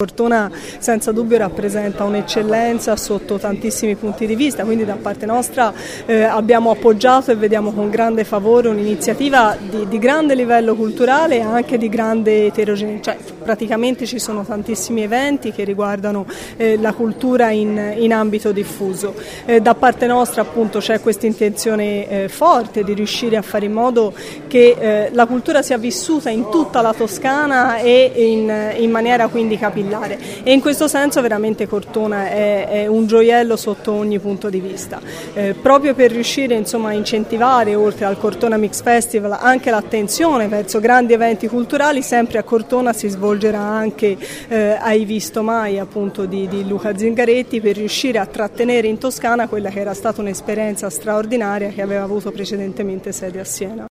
Cortona senza dubbio rappresenta un'eccellenza sotto tantissimi punti di vista, quindi da parte nostra abbiamo appoggiato e vediamo con grande favore un'iniziativa di grande livello culturale e anche di grande eterogeneità, cioè praticamente ci sono tantissimi eventi che riguardano la cultura in ambito diffuso. Da parte nostra appunto c'è questa intenzione forte di riuscire a fare in modo che la cultura sia vissuta in tutta la Toscana e in maniera quindi capillare, e in questo senso veramente Cortona è un gioiello sotto ogni punto di vista, proprio per riuscire insomma a incentivare oltre al Cortona Mix Festival anche l'attenzione verso grandi eventi culturali. Sempre a Cortona si svolgerà anche Hai visto mai appunto di Luca Zingaretti, per riuscire a trattenere in Toscana quella che era stata un'esperienza straordinaria che aveva avuto precedentemente sede a Siena.